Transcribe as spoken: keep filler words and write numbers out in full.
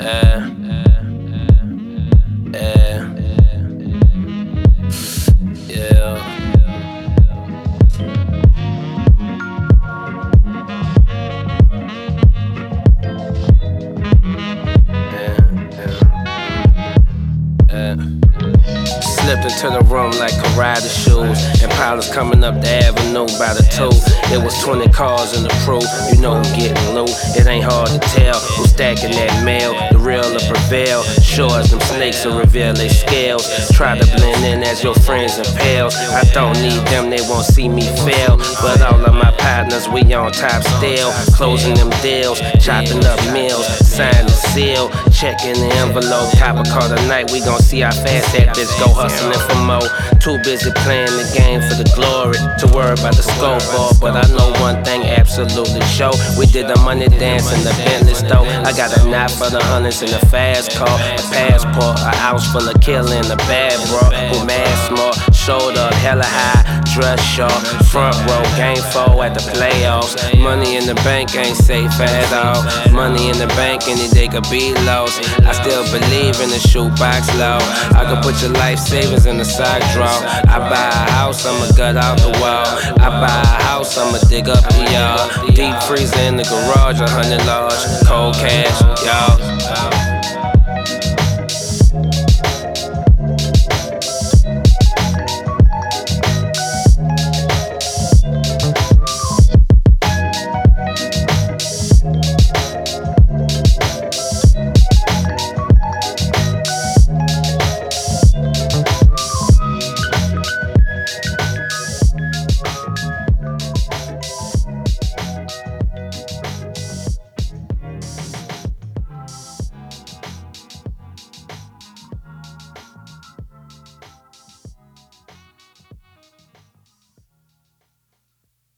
Yeah, yeah, yeah. Yeah. Slipped into the room like karate shoes, and pilots coming up the avenue by the two. It was twenty cars in the crew, you know who getting loot. It ain't hard to tell who's stacking that mail. The real will prevail, sure as them snakes will reveal their scales. Try to blend in as your friends and pals. I don't need them, they won't see me fail. But all of my partners, we on top still. Closing them deals, chopping up meals, sign the seal, checking the envelope. Top of call tonight, we gon' see how fast that bitch go hustling for more. Too busy playing the game for the glory to worry about the scoreboard. But I know one thing absolutely sure, we did the money dance in the Bentley store. I got a knot for the hundreds in the fast car, a passport, a house full of killing, a bad bro who mad smart, showed up hella high, dress sharp, front row, game four at the playoffs. Money in the bank ain't safe at all. Money in the bank any day could be lost. I still believe in the shoebox law. I could put your life savings in the sock drawer. I buy a house, I'ma gut out the wall. I buy a house, I'ma dig up the yard. Deep freezer in the garage, a hundred large, cold cash, y'all.